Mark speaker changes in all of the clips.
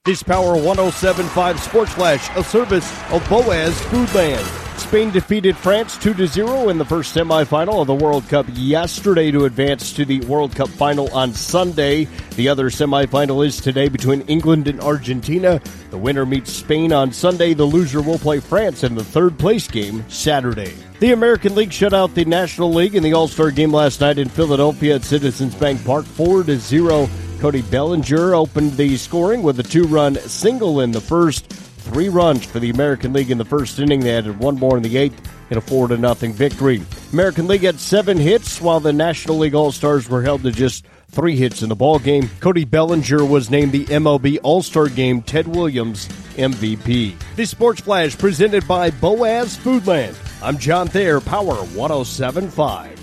Speaker 1: This Power 107.5 Sports Flash, a service of Boaz Foodland. Spain defeated France 2-0 in the first semifinal of the World Cup yesterday to advance to the World Cup final on Sunday. The other semifinal is today between England and Argentina. The winner meets Spain on Sunday. The loser will play France in the third-place game Saturday. The American League shut out the National League in the All-Star game last night in Philadelphia at Citizens Bank Park 4-0. Cody Bellinger opened the scoring with a 2-run single in the first. 3 runs for the American League in the first inning. They added 1 more in the 8th in a 4-0 victory. American League had 7 hits, while the National League All-Stars were held to just 3 hits in the ballgame. Cody Bellinger was named the MLB All-Star Game Ted Williams MVP. This Sports Flash presented by Boaz Foodland. I'm John Thayer, Power 107.5.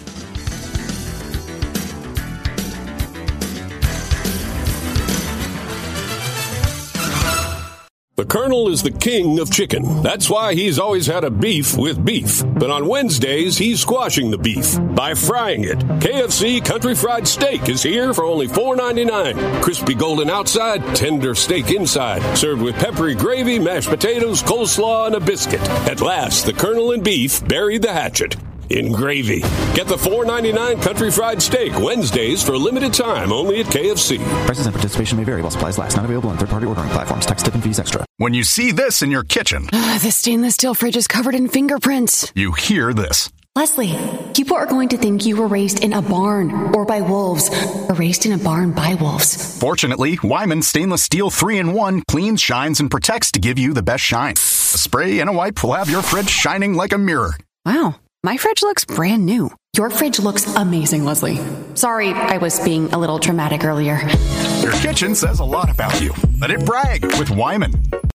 Speaker 2: The Colonel is the king of chicken. That's why he's always had a beef with beef. But on Wednesdays, he's squashing the beef by frying it. KFC Country Fried Steak is here for only $4.99. Crispy golden outside, tender steak inside. Served with peppery gravy, mashed potatoes, coleslaw, and a biscuit. At last, the Colonel and beef buried the hatchet in gravy. Get the $4.99 Country Fried Steak Wednesdays for a limited time only at KFC.
Speaker 3: Prices and participation may vary while supplies last. Not available on third-party ordering platforms. Tax, tip, and fees extra.
Speaker 4: When you see this in your kitchen,
Speaker 5: the stainless steel fridge is covered in fingerprints.
Speaker 4: You hear this.
Speaker 5: Leslie, people are going to think you were raised in a barn or by wolves, or raised in a barn by wolves.
Speaker 4: Fortunately, Wyman Stainless Steel 3-in-1 cleans, shines, and protects to give you the best shine. A spray and a wipe will have your fridge shining like a mirror.
Speaker 5: Wow. My fridge looks brand new. Your fridge looks amazing, Leslie. Sorry, I was being a little dramatic earlier.
Speaker 4: Your kitchen says a lot about you. Let it brag with Wyman.